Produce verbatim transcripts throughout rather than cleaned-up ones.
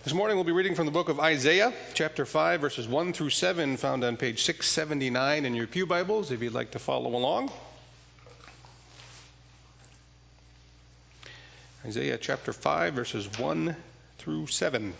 This morning we'll be reading from the book of Isaiah, chapter five, verses one through seven, found on page six seventy-nine in your pew Bibles, if you'd like to follow along. Isaiah chapter five, verses one through seven.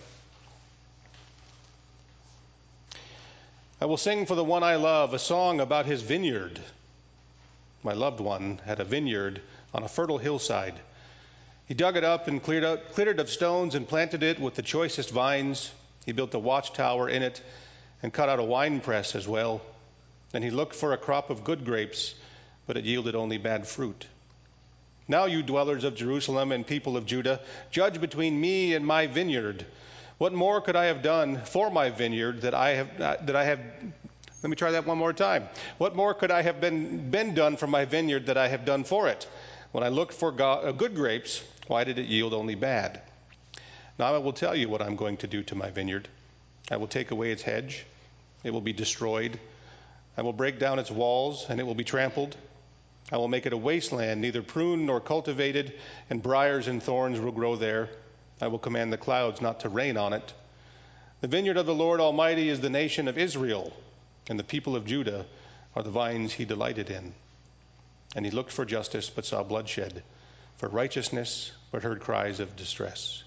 I will sing for the one I love a song about his vineyard. My loved one had a vineyard on a fertile hillside. He dug it up and cleared, out, cleared it of stones and planted it with the choicest vines. He built a watchtower in it and cut out a winepress as well. Then he looked for a crop of good grapes, but it yielded only bad fruit. Now, you dwellers of Jerusalem and people of Judah, judge between me and my vineyard. What more could I have done for my vineyard that I have uh, that I have? Let me try that one more time. What more could I have been been done for my vineyard that I have done for it? When I looked for God, uh, good grapes, why did it yield only bad? Now I will tell you what I'm going to do to my vineyard. I will take away its hedge. It will be destroyed. I will break down its walls, and it will be trampled. I will make it a wasteland, neither pruned nor cultivated, and briars and thorns will grow there. I will command the clouds not to rain on it. The vineyard of the Lord Almighty is the nation of Israel, and the people of Judah are the vines he delighted in. And he looked for justice, but saw bloodshed, for righteousness, but heard cries of distress.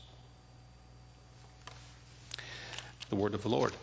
The word of the Lord.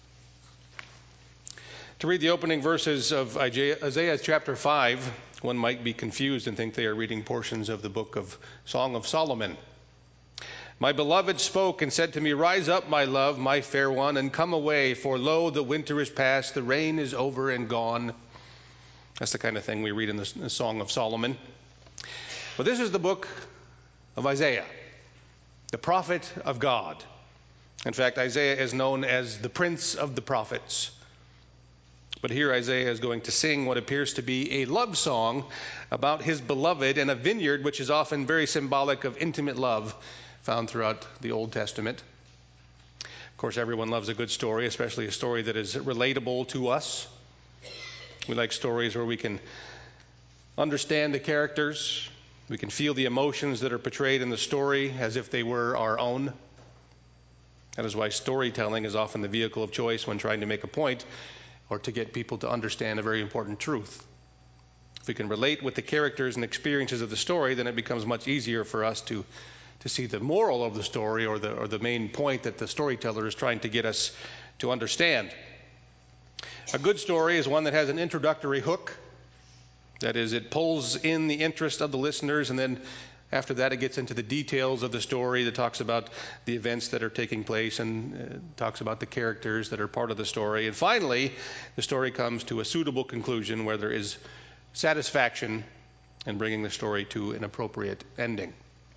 To read the opening verses of Isaiah chapter five, one might be confused and think they are reading portions of the book of Song of Solomon. My beloved spoke and said to me, "Rise up, my love, my fair one, and come away, for lo, the winter is past, the rain is over and gone." That's the kind of thing we read in the, the Song of Solomon. But this is the book of Isaiah, the prophet of God. In fact, Isaiah is known as the Prince of the Prophets. But here Isaiah is going to sing what appears to be a love song about his beloved and a vineyard, which is often very symbolic of intimate love found throughout the Old Testament. Of course, everyone loves a good story, especially a story that is relatable to us. We like stories where we can understand the characters. We can feel the emotions that are portrayed in the story as if they were our own. That is why storytelling is often the vehicle of choice when trying to make a point or to get people to understand a very important truth. If we can relate with the characters and experiences of the story, then it becomes much easier for us to, to see the moral of the story or the, or the main point that the storyteller is trying to get us to understand. A good story is one that has an introductory hook. That is, it pulls in the interest of the listeners, and then after that it gets into the details of the story that talks about the events that are taking place and uh, talks about the characters that are part of the story. And finally, the story comes to a suitable conclusion where there is satisfaction in bringing the story to an appropriate ending.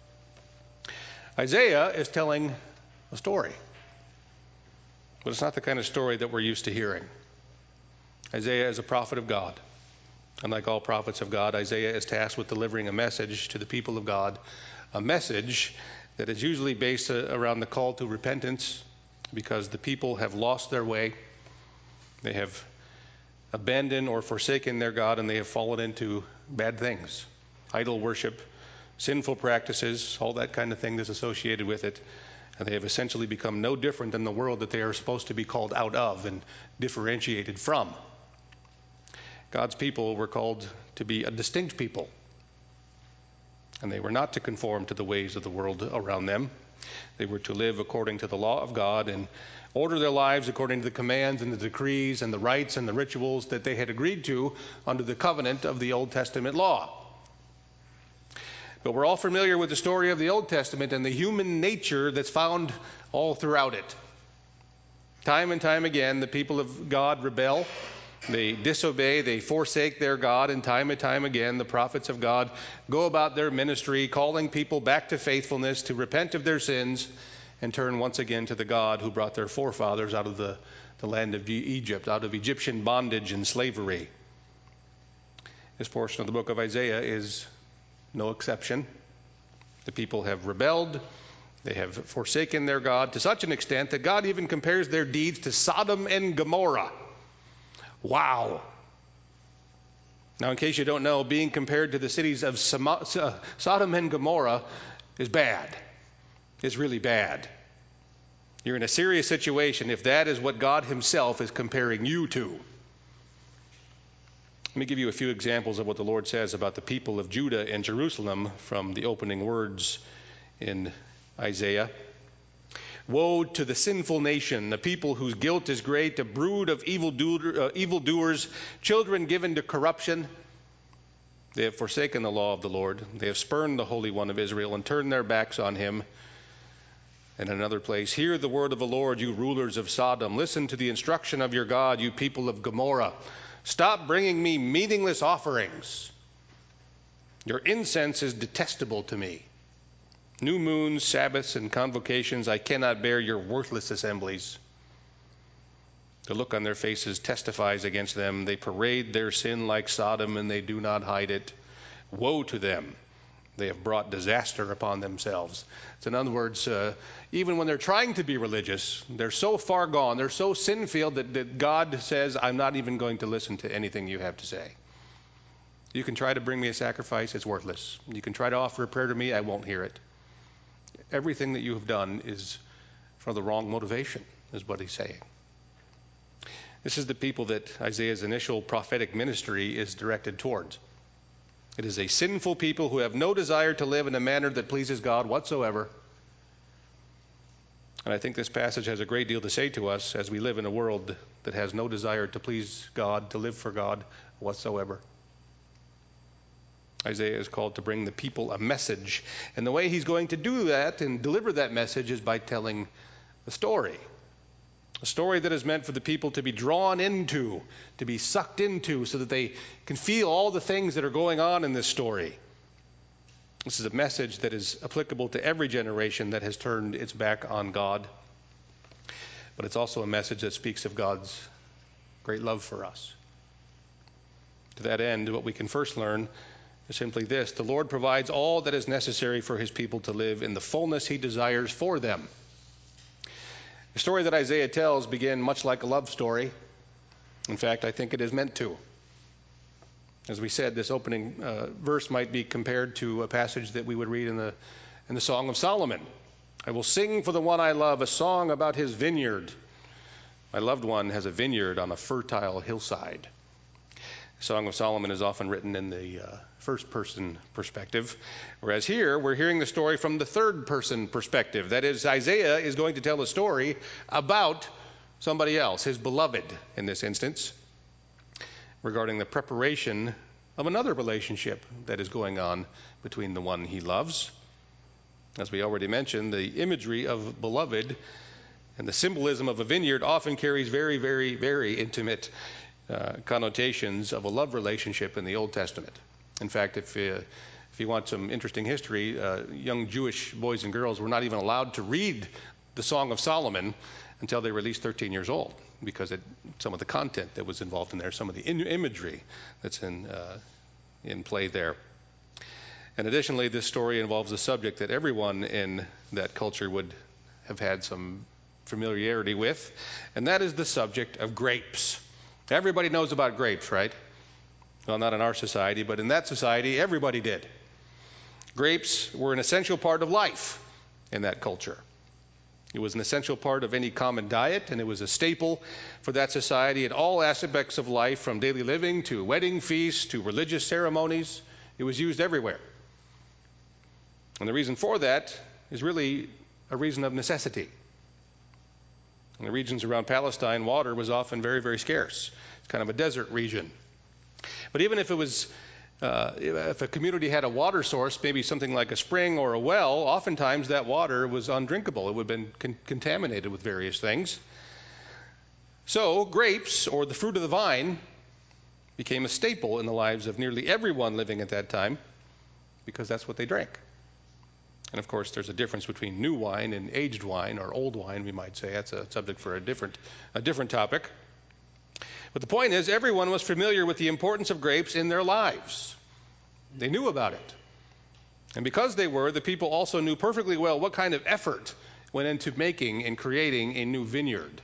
Isaiah is telling a story, but it's not the kind of story that we're used to hearing. Isaiah is a prophet of God. Unlike all prophets of God, Isaiah is tasked with delivering a message to the people of God, a message that is usually based around the call to repentance because the people have lost their way. They have abandoned or forsaken their God, and they have fallen into bad things, idol worship, sinful practices, all that kind of thing that's associated with it. And they have essentially become no different than the world that they are supposed to be called out of and differentiated from. God's people were called to be a distinct people, and they were not to conform to the ways of the world around them. They were to live according to the law of God and order their lives according to the commands and the decrees and the rites and the rituals that they had agreed to under the covenant of the Old Testament law. But we're all familiar with the story of the Old Testament and the human nature that's found all throughout it. Time and time again, the people of God rebel. They disobey, they forsake their God, and time and time again, the prophets of God go about their ministry, calling people back to faithfulness, to repent of their sins, and turn once again to the God who brought their forefathers out of the, the land of Egypt, out of Egyptian bondage and slavery. This portion of the book of Isaiah is no exception. The people have rebelled. They have forsaken their God to such an extent that God even compares their deeds to Sodom and Gomorrah. Wow. Now, in case you don't know, being compared to the cities of Sodom and Gomorrah is bad. It's really bad. You're in a serious situation if that is what God himself is comparing you to. Let me give you a few examples of what the Lord says about the people of Judah and Jerusalem from the opening words in Isaiah. Woe to the sinful nation, the people whose guilt is great, a brood of evildo- uh, evildoers, children given to corruption. They have forsaken the law of the Lord. They have spurned the Holy One of Israel and turned their backs on him. And in another place, hear the word of the Lord, you rulers of Sodom. Listen to the instruction of your God, you people of Gomorrah. Stop bringing me meaningless offerings. Your incense is detestable to me. New moons, Sabbaths, and convocations, I cannot bear your worthless assemblies. The look on their faces testifies against them. They parade their sin like Sodom, and they do not hide it. Woe to them. They have brought disaster upon themselves. So in other words, uh, even when they're trying to be religious, they're so far gone, they're so sin-filled that, that God says, I'm not even going to listen to anything you have to say. You can try to bring me a sacrifice, it's worthless. You can try to offer a prayer to me, I won't hear it. Everything that you have done is for the wrong motivation, is what he's saying. This is the people that Isaiah's initial prophetic ministry is directed towards. It is a sinful people who have no desire to live in a manner that pleases God whatsoever. And I think this passage has a great deal to say to us as we live in a world that has no desire to please God, to live for God whatsoever. Isaiah is called to bring the people a message. And the way he's going to do that and deliver that message is by telling a story. A story that is meant for the people to be drawn into, to be sucked into, so that they can feel all the things that are going on in this story. This is a message that is applicable to every generation that has turned its back on God. But it's also a message that speaks of God's great love for us. To that end, what we can first learn is simply this: the Lord provides all that is necessary for his people to live in the fullness he desires for them. The story that Isaiah tells begins much like a love story. In fact, I think it is meant to. As we said, this opening uh, verse might be compared to a passage that we would read in the in the Song of Solomon. I will sing for the one I love a song about his vineyard. My loved one has a vineyard on a fertile hillside. The Song of Solomon is often written in the uh, first-person perspective, whereas here we're hearing the story from the third-person perspective. That is, Isaiah is going to tell a story about somebody else, his beloved in this instance, regarding the preparation of another relationship that is going on between the one he loves. As we already mentioned, the imagery of beloved and the symbolism of a vineyard often carries very, very, very intimate Uh, connotations of a love relationship in the Old Testament. In fact, if, uh, if you want some interesting history, uh, young Jewish boys and girls were not even allowed to read the Song of Solomon until they were at least thirteen years old, because it, some of the content that was involved in there, some of the in- imagery that's in, uh, in play there. And additionally, this story involves a subject that everyone in that culture would have had some familiarity with, and that is the subject of grapes. Everybody knows about grapes, right? Well, not in our society, but in that society, everybody did. Grapes were an essential part of life in that culture. It was an essential part of any common diet, and it was a staple for that society in all aspects of life, from daily living to wedding feasts to religious ceremonies. It was used everywhere. And the reason for that is really a reason of necessity. In the regions around Palestine, water was often very, very scarce. It's kind of a desert region. But even if it was, uh, if a community had a water source, maybe something like a spring or a well, oftentimes that water was undrinkable. It would have been con- contaminated with various things. So grapes, or the fruit of the vine, became a staple in the lives of nearly everyone living at that time, because that's what they drank. And of course, there's a difference between new wine and aged wine, or old wine, we might say. That's a subject for a different, a different topic. But the point is, everyone was familiar with the importance of grapes in their lives. They knew about it. And because they were, the people also knew perfectly well what kind of effort went into making and creating a new vineyard.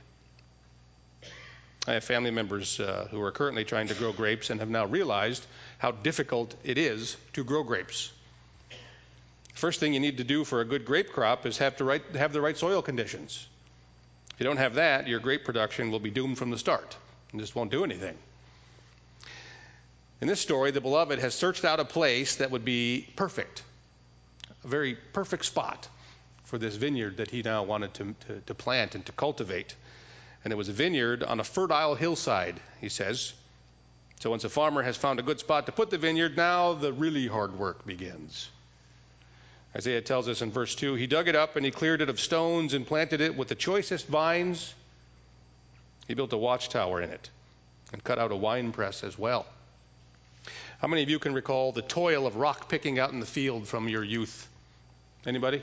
I have family members uh, who are currently trying to grow grapes and have now realized how difficult it is to grow grapes. First thing you need to do for a good grape crop is have to right, have the right soil conditions. If you don't have that, your grape production will be doomed from the start and just won't do anything. In this story, the beloved has searched out a place that would be perfect, a very perfect spot for this vineyard that he now wanted to, to, to plant and to cultivate. And it was a vineyard on a fertile hillside, he says. So once a farmer has found a good spot to put the vineyard, now the really hard work begins. Isaiah tells us in verse two, he dug it up and he cleared it of stones and planted it with the choicest vines. He built a watchtower in it and cut out a winepress as well. How many of you can recall the toil of rock picking out in the field from your youth? Anybody?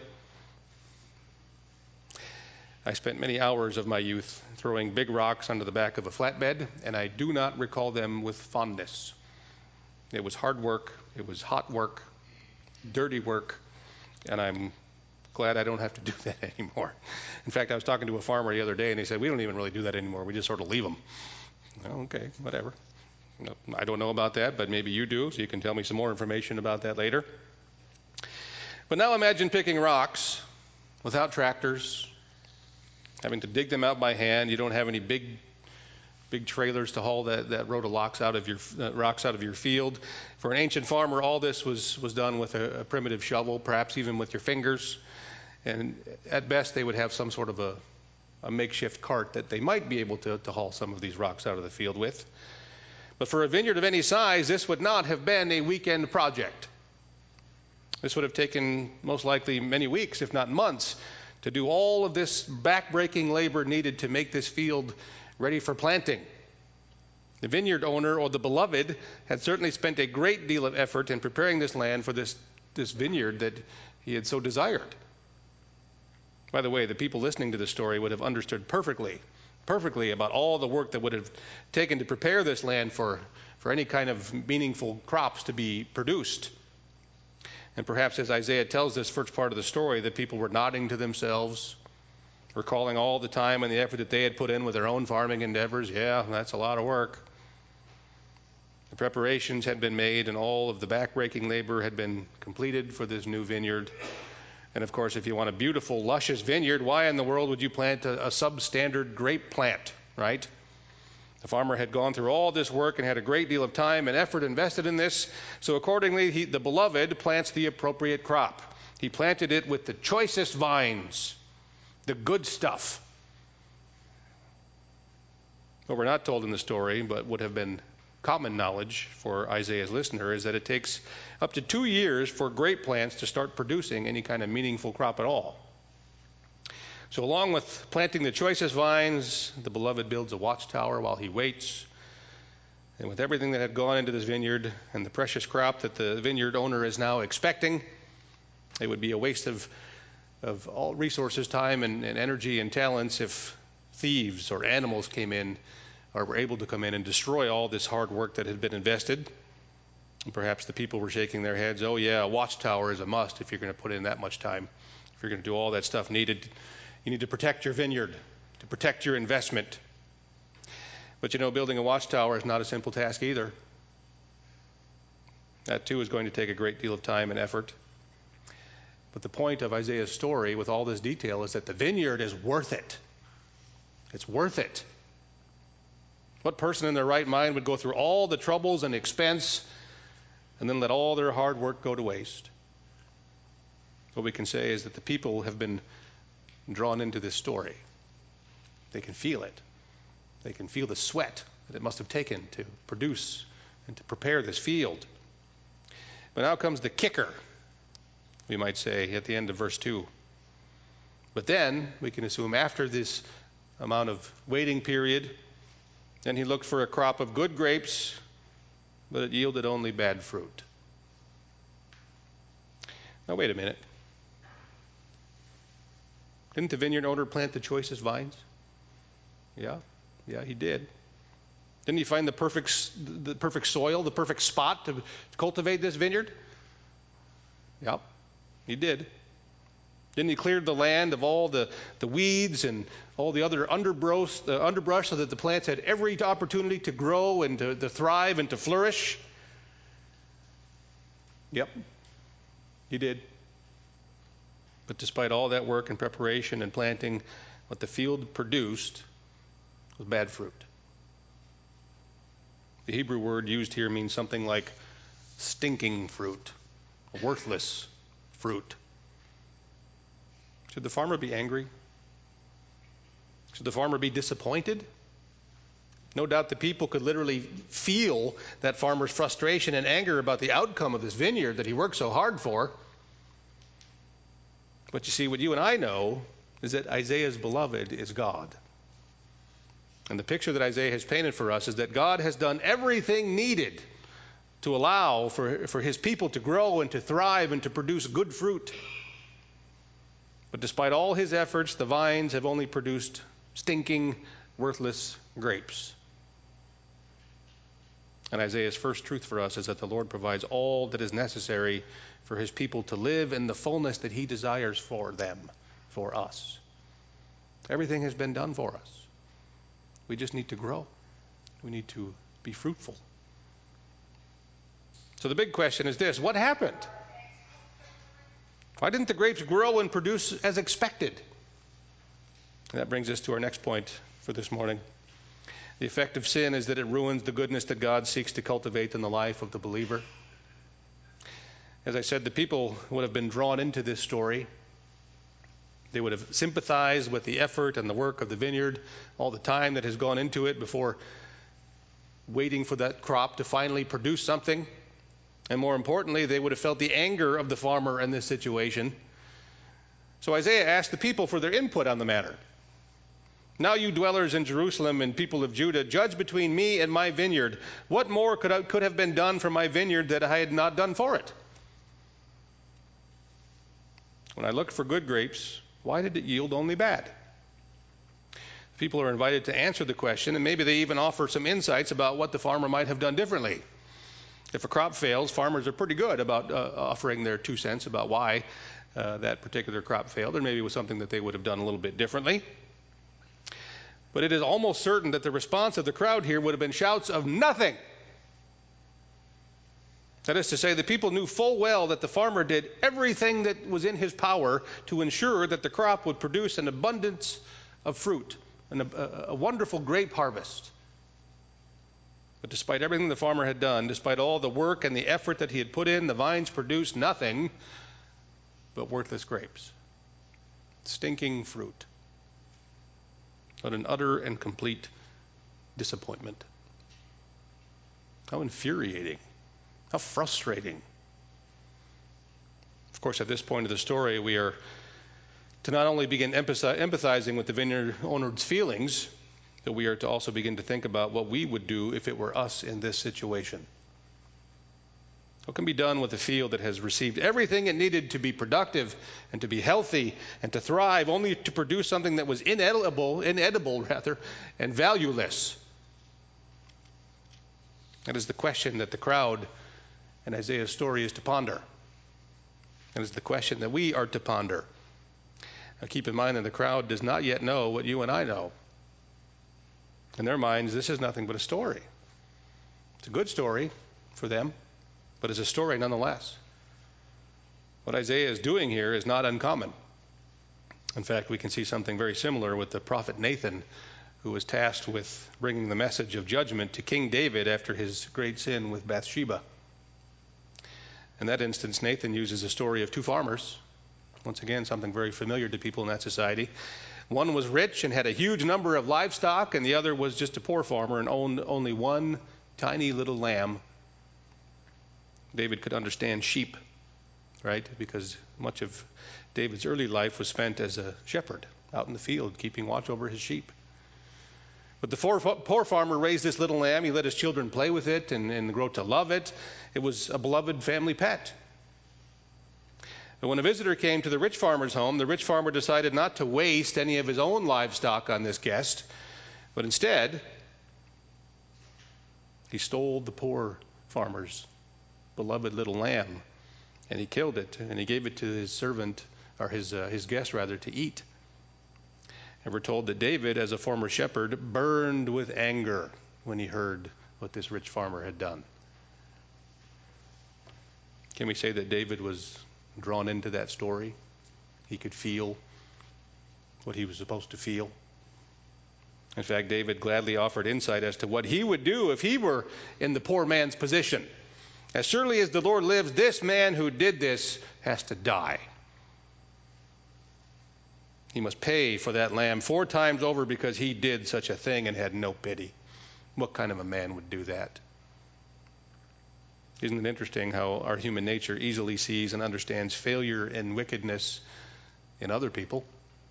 I spent many hours of my youth throwing big rocks onto the back of a flatbed, and I do not recall them with fondness. It was hard work, it was hot work, dirty work, and I'm glad I don't have to do that anymore. In fact, I was talking to a farmer the other day, and he said, we don't even really do that anymore. We just sort of leave them. Oh, okay, whatever. No, I don't know about that, but maybe you do, so you can tell me some more information about that later. But now imagine picking rocks without tractors, having to dig them out by hand. You don't have any big big trailers to haul that, that road of rocks out of your uh, rocks out of your field. For an ancient farmer, all this was, was done with a, a primitive shovel, perhaps even with your fingers. And at best, they would have some sort of a, a makeshift cart that they might be able to, to haul some of these rocks out of the field with. But for a vineyard of any size, this would not have been a weekend project. This would have taken most likely many weeks, if not months, to do all of this back-breaking labor needed to make this field ready for planting. The vineyard owner, or the beloved, had certainly spent a great deal of effort in preparing this land for this, this vineyard that he had so desired. By the way, the people listening to this story would have understood perfectly, perfectly about all the work that would have taken to prepare this land for, for any kind of meaningful crops to be produced. And perhaps as Isaiah tells this first part of the story, the people were nodding to themselves, recalling all the time and the effort that they had put in with their own farming endeavors. Yeah, that's a lot of work. The preparations had been made and all of the back-breaking labor had been completed for this new vineyard. And of course, if you want a beautiful, luscious vineyard, why in the world would you plant a, a substandard grape plant, right? The farmer had gone through all this work and had a great deal of time and effort invested in this. So accordingly, he, the beloved plants the appropriate crop. He planted it with the choicest vines, the good stuff. What we're not told in the story, but would have been common knowledge for Isaiah's listener, is that it takes up to two years for grape plants to start producing any kind of meaningful crop at all. So along with planting the choicest vines, the beloved builds a watchtower while he waits. And with everything that had gone into this vineyard and the precious crop that the vineyard owner is now expecting, it would be a waste of of all resources, time, and, and energy and talents if thieves or animals came in or were able to come in and destroy all this hard work that had been invested. And perhaps the people were shaking their heads, oh yeah, a watchtower is a must if you're going to put in that much time. If you're going to do all that stuff needed, you need to protect your vineyard, to protect your investment. But you know, building a watchtower is not a simple task either. That too is going to take a great deal of time and effort. But the point of Isaiah's story with all this detail is that the vineyard is worth it. It's worth it. What person in their right mind would go through all the troubles and expense and then let all their hard work go to waste? What we can say is that the people have been drawn into this story. They can feel it. They can feel the sweat that it must have taken to produce and to prepare this field. But now comes the kicker, we might say, at the end of verse two. But then, we can assume after this amount of waiting period, then he looked for a crop of good grapes, but it yielded only bad fruit. Now, wait a minute. Didn't the vineyard owner plant the choicest vines? Yeah, yeah, he did. Didn't he find the perfect, the perfect soil, the perfect spot to cultivate this vineyard? Yep. He did. Didn't he clear the land of all the, the weeds and all the other underbrush, the underbrush so that the plants had every opportunity to grow and to, to thrive and to flourish? Yep. He did. But despite all that work and preparation and planting, what the field produced was bad fruit. The Hebrew word used here means something like stinking fruit, worthless fruit. Should the farmer be angry? Should the farmer be disappointed? No doubt the people could literally feel that farmer's frustration and anger about the outcome of this vineyard that he worked so hard for. But you see, what you and I know is that Isaiah's beloved is God. And the picture that Isaiah has painted for us is that God has done everything needed to allow for, for his people to grow and to thrive and to produce good fruit. But despite all his efforts, the vines have only produced stinking, worthless grapes. And Isaiah's first truth for us is that the Lord provides all that is necessary for his people to live in the fullness that he desires for them, for us. Everything has been done for us. We just need to grow. We need to be fruitful. So the big question is this: what happened? Why didn't the grapes grow and produce as expected? And that brings us to our next point for this morning. The effect of sin is that it ruins the goodness that God seeks to cultivate in the life of the believer. As I said, the people would have been drawn into this story. They would have sympathized with the effort and the work of the vineyard, all the time that has gone into it before waiting for that crop to finally produce something. And more importantly, they would have felt the anger of the farmer in this situation. So Isaiah asked the people for their input on the matter. Now you dwellers in Jerusalem and people of Judah, judge between me and my vineyard. What more could, I, could have been done for my vineyard that I had not done for it? When I looked for good grapes, why did it yield only bad? People are invited to answer the question, and maybe they even offer some insights about what the farmer might have done differently. If a crop fails, farmers are pretty good about uh, offering their two cents about why uh, that particular crop failed, or maybe it was something that they would have done a little bit differently. But it is almost certain that the response of the crowd here would have been shouts of nothing. That is to say, the people knew full well that the farmer did everything that was in his power to ensure that the crop would produce an abundance of fruit and a, a wonderful grape harvest. But despite everything the farmer had done, despite all the work and the effort that he had put in, the vines produced nothing but worthless grapes, stinking fruit, but an utter and complete disappointment. How infuriating. How frustrating. Of course, at this point of the story, we are to not only begin empathizing with the vineyard owner's feelings, but we are to also begin to think about what we would do if it were us in this situation. What can be done with a field that has received everything it needed to be productive and to be healthy and to thrive, only to produce something that was inedible, inedible rather, and valueless? That is the question that the crowd in Isaiah's story is to ponder. That is the question that we are to ponder. Now keep in mind that the crowd does not yet know what you and I know. In their minds, this is nothing but a story. It's a good story for them, but it's a story nonetheless. What Isaiah is doing here is not uncommon. In fact, we can see something very similar with the prophet Nathan, who was tasked with bringing the message of judgment to King David after his great sin with Bathsheba. In that instance, Nathan uses a story of two farmers. Once again, something very familiar to people in that society. One was rich and had a huge number of livestock, and the other was just a poor farmer and owned only one tiny little lamb. David could understand sheep, right? Because much of David's early life was spent as a shepherd out in the field, keeping watch over his sheep. But the poor, poor farmer raised this little lamb. He let his children play with it and, and grow to love it. It was a beloved family pet. But when a visitor came to the rich farmer's home, the rich farmer decided not to waste any of his own livestock on this guest, but instead, he stole the poor farmer's beloved little lamb, and he killed it, and he gave it to his servant, or his, uh, his guest rather, to eat. And we're told that David, as a former shepherd, burned with anger when he heard what this rich farmer had done. Can we say that David was drawn into that story? He could feel what he was supposed to feel. In fact, David gladly offered insight as to what he would do if he were in the poor man's position. As surely as the Lord lives, this man who did this has to die. He must pay for that lamb four times over because he did such a thing and had no pity. What kind of a man would do that? Isn't it interesting how our human nature easily sees and understands failure and wickedness in other people?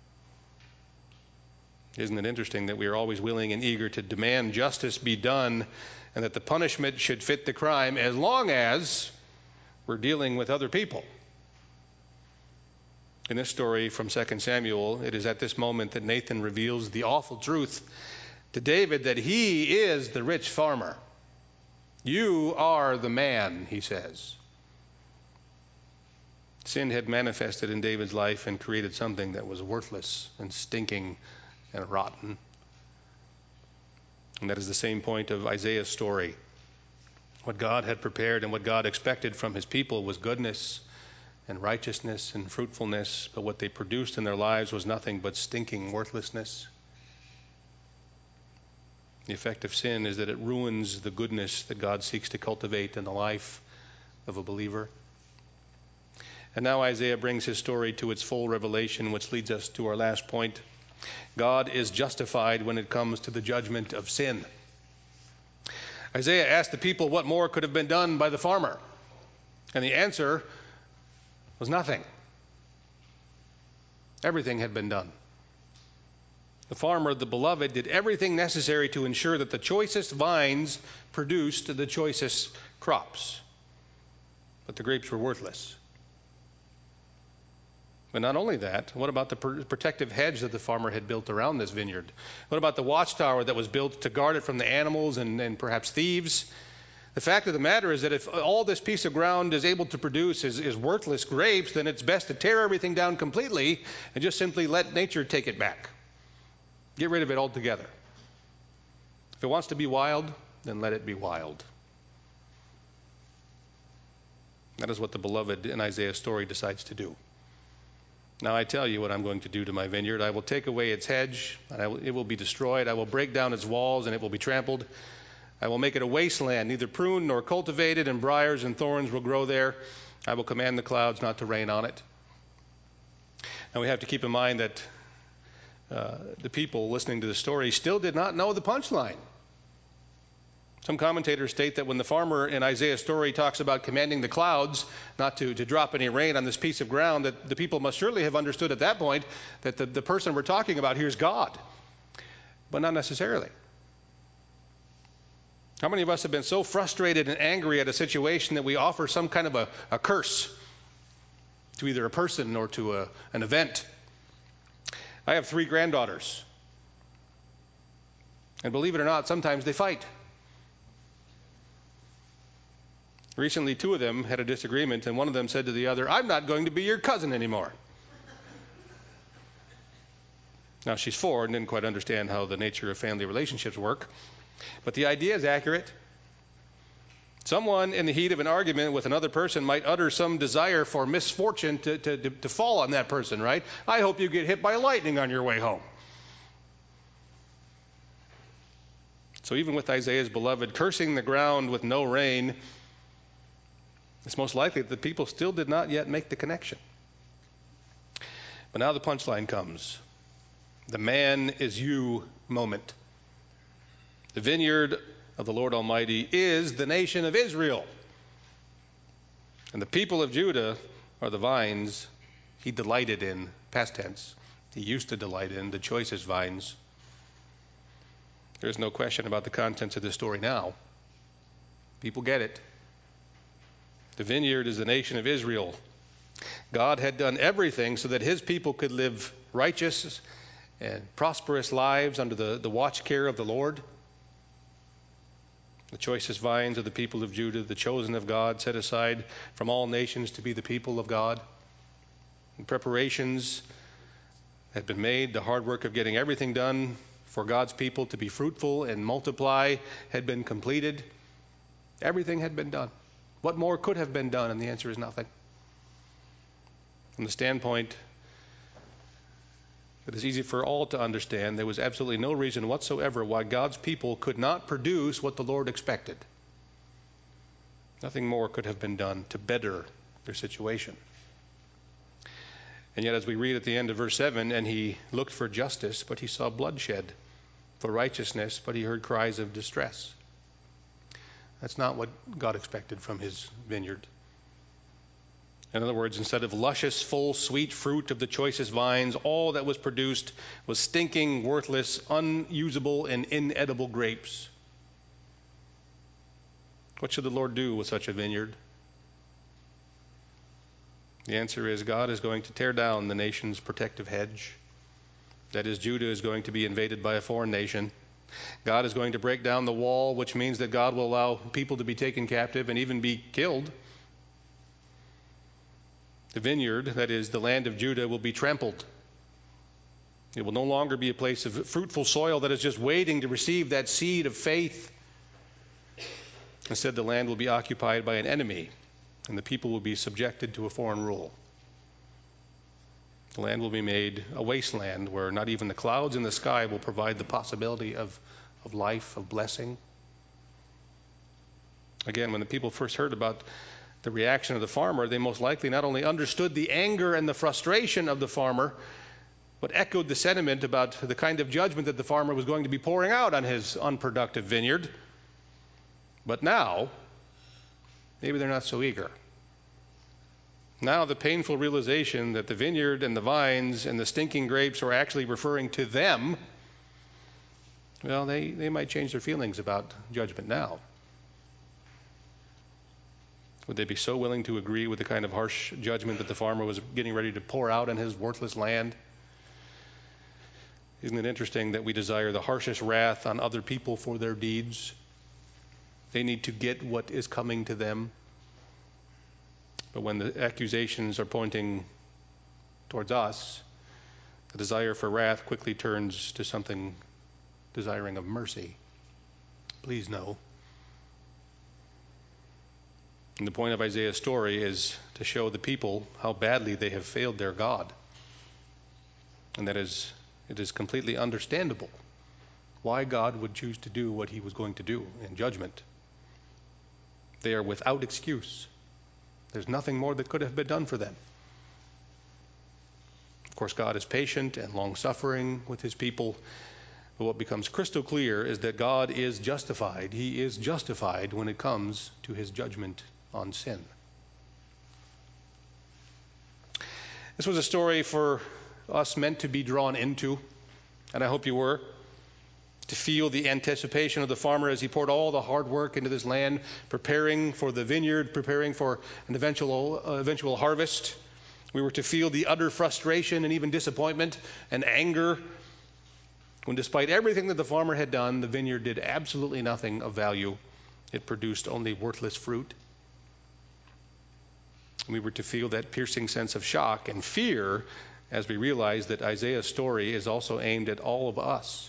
Isn't it interesting that we are always willing and eager to demand justice be done and that the punishment should fit the crime as long as we're dealing with other people? In this story from Second Samuel, it is at this moment that Nathan reveals the awful truth to David that he is the rich farmer. You are the man, he says. Sin had manifested in David's life and created something that was worthless and stinking and rotten. And that is the same point of Isaiah's story. What God had prepared and what God expected from his people was goodness and righteousness and fruitfulness, but what they produced in their lives was nothing but stinking worthlessness. The effect of sin is that it ruins the goodness that God seeks to cultivate in the life of a believer. And now Isaiah brings his story to its full revelation, which leads us to our last point. God is justified when it comes to the judgment of sin. Isaiah asked the people what more could have been done by the farmer, and the answer was nothing. Everything had been done. The farmer, the beloved, did everything necessary to ensure that the choicest vines produced the choicest crops. But the grapes were worthless. But not only that, what about the protective hedge that the farmer had built around this vineyard? What about the watchtower that was built to guard it from the animals and, and perhaps thieves? The fact of the matter is that if all this piece of ground is able to produce is, is worthless grapes, then it's best to tear everything down completely and just simply let nature take it back. Get rid of it altogether. If it wants to be wild, then let it be wild. That is what the beloved in Isaiah's story decides to do. Now I tell you what I'm going to do to my vineyard. I will take away its hedge, and I will, it will be destroyed. I will break down its walls, and it will be trampled. I will make it a wasteland, neither pruned nor cultivated, and briars and thorns will grow there. I will command the clouds not to rain on it. Now we have to keep in mind that uh, the people listening to the story still did not know the punchline. Some commentators state that when the farmer in Isaiah's story talks about commanding the clouds not to, to drop any rain on this piece of ground, that the people must surely have understood at that point that the, the person we're talking about here is God. But not necessarily. How many of us have been so frustrated and angry at a situation that we offer some kind of a, a curse to either a person or to a, an event? I have three granddaughters. And believe it or not, sometimes they fight. Recently, two of them had a disagreement, and one of them said to the other, "I'm not going to be your cousin anymore." Now, she's four and didn't quite understand how the nature of family relationships work, but the idea is accurate. Someone in the heat of an argument with another person might utter some desire for misfortune to, to, to, to fall on that person, right? I hope you get hit by lightning on your way home. So even with Isaiah's beloved cursing the ground with no rain, it's most likely that the people still did not yet make the connection. But now the punchline comes. The man is you moment. The vineyard of the Lord Almighty is the nation of Israel. And the people of Judah are the vines he delighted in, past tense. He used to delight in the choicest vines. There's no question about the contents of this story now. People get it. The vineyard is the nation of Israel. God had done everything so that his people could live righteous and prosperous lives under the, the watch care of the Lord. The choicest vines of the people of Judah, the chosen of God, set aside from all nations to be the people of God. And preparations had been made. The hard work of getting everything done for God's people to be fruitful and multiply had been completed. Everything had been done. What more could have been done? And the answer is nothing. From the standpoint It is easy for all to understand there was absolutely no reason whatsoever why God's people could not produce what the Lord expected. Nothing more could have been done to better their situation. And yet, as we read at the end of verse seven, and he looked for justice, but he saw bloodshed, for righteousness, but he heard cries of distress. That's not what God expected from his vineyard. In other words, instead of luscious, full, sweet fruit of the choicest vines, all that was produced was stinking, worthless, unusable, and inedible grapes. What should the Lord do with such a vineyard? The answer is God is going to tear down the nation's protective hedge. That is, Judah is going to be invaded by a foreign nation. God is going to break down the wall, which means that God will allow people to be taken captive and even be killed. The vineyard, that is, the land of Judah, will be trampled. It will no longer be a place of fruitful soil that is just waiting to receive that seed of faith. Instead, the land will be occupied by an enemy, and the people will be subjected to a foreign rule. The land will be made a wasteland where not even the clouds in the sky will provide the possibility of, of life, of blessing. Again, when the people first heard about the reaction of the farmer, they most likely not only understood the anger and the frustration of the farmer, but echoed the sentiment about the kind of judgment that the farmer was going to be pouring out on his unproductive vineyard. But now, maybe they're not so eager. Now the painful realization that the vineyard and the vines and the stinking grapes are actually referring to them, well, they, they might change their feelings about judgment now. Would they be so willing to agree with the kind of harsh judgment that the farmer was getting ready to pour out on his worthless land? Isn't it interesting that we desire the harshest wrath on other people for their deeds? They need to get what is coming to them. But when the accusations are pointing towards us, the desire for wrath quickly turns to something desiring of mercy. Please know. And the point of Isaiah's story is to show the people how badly they have failed their God. And that is, it is completely understandable why God would choose to do what he was going to do in judgment. They are without excuse. There's nothing more that could have been done for them. Of course, God is patient and long-suffering with his people. But what becomes crystal clear is that God is justified. He is justified when it comes to his judgment on sin. This was a story for us meant to be drawn into, and I hope you were, to feel the anticipation of the farmer as he poured all the hard work into this land, preparing for the vineyard, preparing for an eventual, uh, eventual harvest. We were to feel the utter frustration and even disappointment and anger when, despite everything that the farmer had done, the vineyard did absolutely nothing of value. It produced only worthless fruit. We were to feel that piercing sense of shock and fear as we realized that Isaiah's story is also aimed at all of us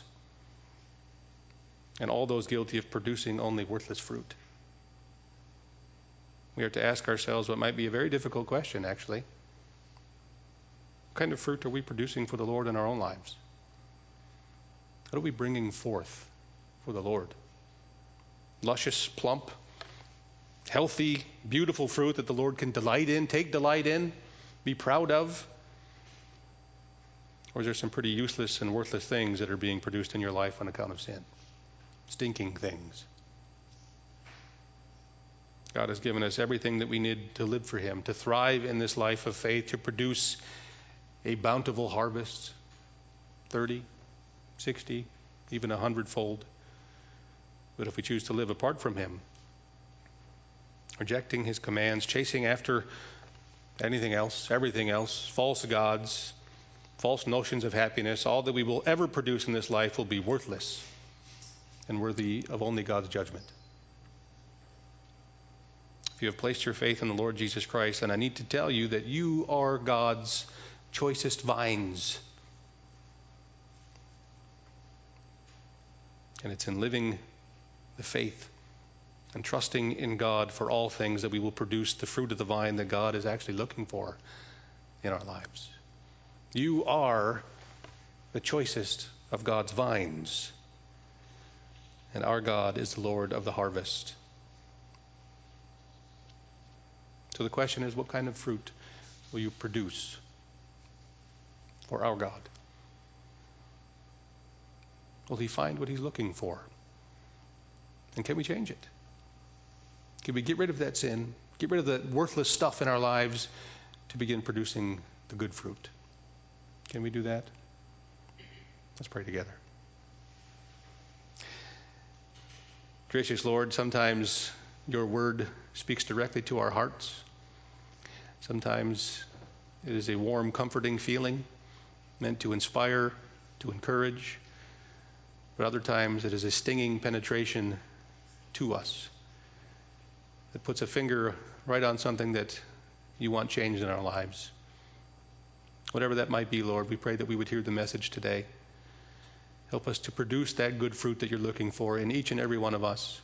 and all those guilty of producing only worthless fruit. We are to ask ourselves what might be a very difficult question, actually. What kind of fruit are we producing for the Lord in our own lives? What are we bringing forth for the Lord? Luscious, plump, healthy, beautiful fruit that the Lord can delight in, take delight in, be proud of? Or is there some pretty useless and worthless things that are being produced in your life on account of sin? Stinking things. God has given us everything that we need to live for him, to thrive in this life of faith, to produce a bountiful harvest, thirty, sixty, even a hundredfold. But if we choose to live apart from him, rejecting his commands, chasing after anything else, everything else, false gods, false notions of happiness, all that we will ever produce in this life will be worthless and worthy of only God's judgment. If you have placed your faith in the Lord Jesus Christ, then I need to tell you that you are God's choicest vines. And it's in living the faith and trusting in God for all things that we will produce the fruit of the vine that God is actually looking for in our lives. You are the choicest of God's vines. And our God is the Lord of the harvest. So the question is, what kind of fruit will you produce for our God? Will he find what he's looking for? And can we change it? Can we get rid of that sin, get rid of the worthless stuff in our lives to begin producing the good fruit? Can we do that? Let's pray together. Gracious Lord, sometimes your word speaks directly to our hearts. Sometimes it is a warm, comforting feeling meant to inspire, to encourage. But other times it is a stinging penetration to us that puts a finger right on something that you want changed in our lives. Whatever that might be, Lord, we pray that we would hear the message today. Help us to produce that good fruit that you're looking for in each and every one of us.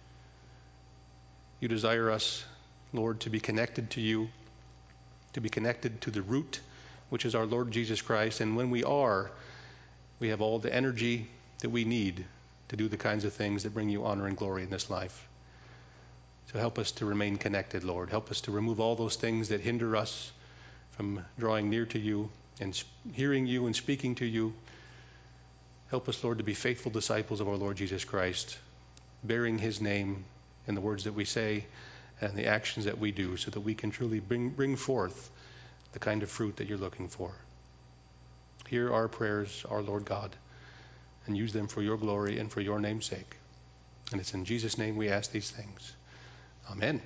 You desire us, Lord, to be connected to you, to be connected to the root, which is our Lord Jesus Christ. And when we are, we have all the energy that we need to do the kinds of things that bring you honor and glory in this life. So help us to remain connected, Lord. Help us to remove all those things that hinder us from drawing near to you and hearing you and speaking to you. Help us, Lord, to be faithful disciples of our Lord Jesus Christ, bearing his name in the words that we say and the actions that we do, so that we can truly bring, bring forth the kind of fruit that you're looking for. Hear our prayers, our Lord God, and use them for your glory and for your name's sake. And it's in Jesus' name we ask these things. Amen.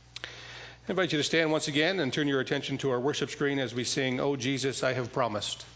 I invite you to stand once again and turn your attention to our worship screen as we sing, "Oh Jesus, I Have Promised."